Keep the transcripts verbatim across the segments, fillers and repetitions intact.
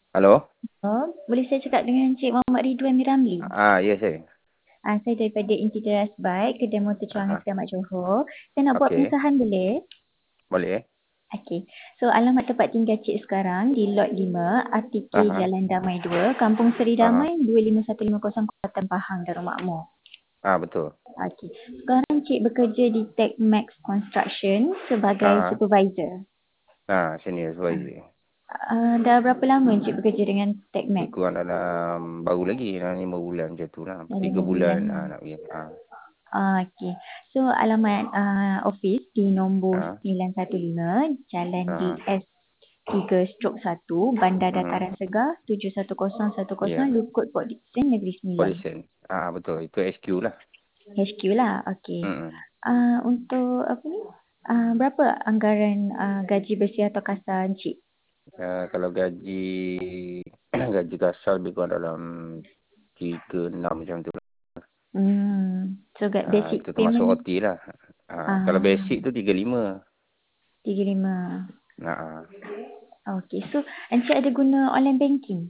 Halo? Oh, boleh saya cakap dengan Encik Muhammad Ridwan Miramli? Ah, ya saya. Ah, saya daripada Intigeras Bike, Kedai Motor Cewangan Ah, Selamat Johor. Saya nak buat okey. pengesahan boleh? Boleh eh? Okey. So, alamat tempat tinggal Cik sekarang di Lot lima, R T K Aha. Jalan Damai dua, Kampung Seri Aha. Damai, dua lima satu lima kosong, Kuantan Pahang, Darul Makmur. Ah, betul. Okey. Sekarang Cik bekerja di Tech Max Construction sebagai Ah, supervisor. ah, senior supervisor. Uh, dah berapa lama Cik bekerja dengan Tech Lebih Max? kurang dalam baru lagi dalam lima bulan macam tu lah. Dah Tiga lima bulan bulan. ah, nak pergi. Ah, Ah, okey. So alamat uh, office di nombor ah, sembilan satu lima Jalan ah. D S tiga stroke satu Bandar Mhm. Dataran Segar tujuh satu kosong satu kosong Ya, Lukut Port Dickson Negeri Sembilan. polisian. Ah, betul. Itu H Q lah. H Q lah. Okey. Mhm. Uh, untuk apa ni? Uh, berapa anggaran uh, gaji bersih atau kasar Encik? Ah, kalau gaji gaji kasar lebih kurang dalam tiga enam macam tu lah. Hmm. So gat Ah, basic itu termasuk payment O T lah. Ah, kalau ah basic tu tiga lima. tiga puluh lima. Nah, ah, Okey. So Encik ada guna online banking?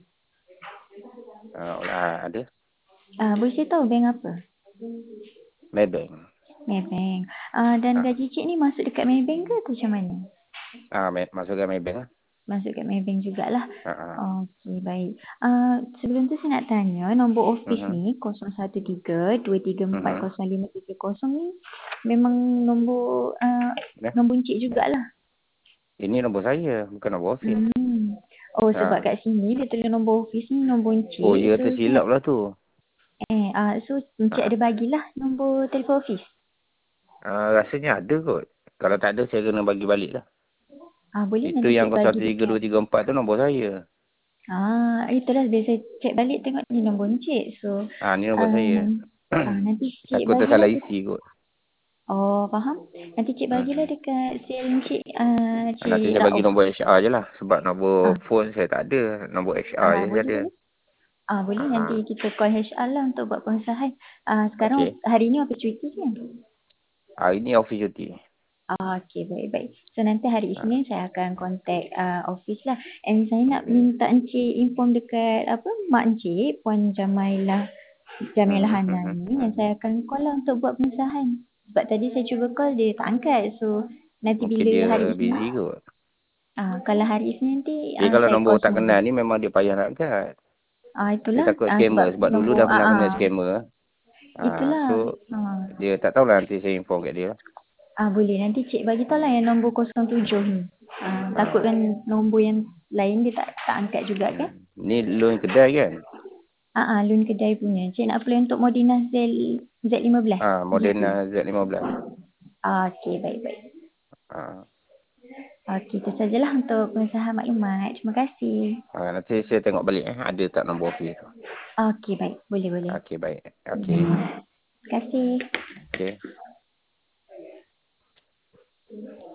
ah, ah, ada. Ah, boleh saya tahu bank apa? Maybank. Maybank. Uh, dan Ah, gaji cik ni masuk dekat Maybank ke atau macam mana? ah, May- masukkan Maybank lah. Masuk dekat Maybank jugalah. Ah, ah. Okey, baik. Uh, sebelum tu saya nak tanya, nombor office Mhm. ni kosong satu tiga dua tiga empat Mhm. kosong lima tiga kosong ni memang nombor uh, Ya. nombor encik jugalah. Ini nombor saya, bukan nombor office. Hmm. Oh, sebab Ah. kat sini dia tulis nombor office ni nombor Oh, encik. ya So, saya tersilap nak, lah tu. eh, uh, so encik Ah. ada bagilah nombor telefon office. Ah, rasanya ada kot. Kalau tak ada, saya kena bagi balik lah. Ah, boleh Itu nanti yang cik kosong bagi satu tiga dekat. dua tiga empat tu nombor saya. Ah, itulah biasa cek balik tengok ni nombor encik. So, Ah, ni nombor uh, saya. nan- uh, nanti cik Takut bagilah tersalah dekat. isi kot. Oh, faham. Nanti cik bagilah Mhm. dekat sale encik, uh, Ah, nanti cik saya bagi Rauf. nombor H R je lah. Sebab nombor Ah, phone saya tak ada. Nombor H R ah, je saya boleh, ada. boleh. Ah, boleh nanti Ah, kita call H R lah untuk buat pengesahan. Ah, sekarang okey. hari ni apa cuti kan? Ah, ini office duty. Ah, okey, baik-baik. So, nanti hari Ah, Isnin saya akan contact uh, office lah. And saya nak okey. minta encik inform dekat apa mak encik, Puan Jamailah Jamilah Mhm, Hana mhm, ni yang mhm. saya akan call lah untuk buat pengesahan. Sebab tadi saya cuba call dia tak angkat. So nanti Mungkin bila dia hari Isnin, busy kot. ah, kalau hari Isnin nanti Jadi ah, kalau saya nombor call tak semula. kenal ni memang dia payah nak angkat. Ah, Dia itulah takut ah, scammer. sebab Sebab dulu nombor dah ah, pernah kena ah, scammer. Ah, itulah. so, Ah, dia tak tahulah nanti saya inform kat dia lah. ah, boleh nanti cik bagi tahu lah yang nombor kosong tujuh ni. Ah, takut Ah, kan nombor yang lain dia tak tak angkat juga kan? hmm. Ni loan kedai kan? Ah, ah, loan kedai punya. Cik nak apply untuk Modena Z Z lima belas Ah, gitu. Moderna Z lima belas. Ah, okey, baik-baik. Ah, Okey, itu sajalah untuk pengesahan maklumat. Terima kasih. ah, nanti saya tengok balik eh, ada tak nombor office tu. Okey, baik. Boleh, boleh. Okey, baik. Okey. Terima kasih. Okey.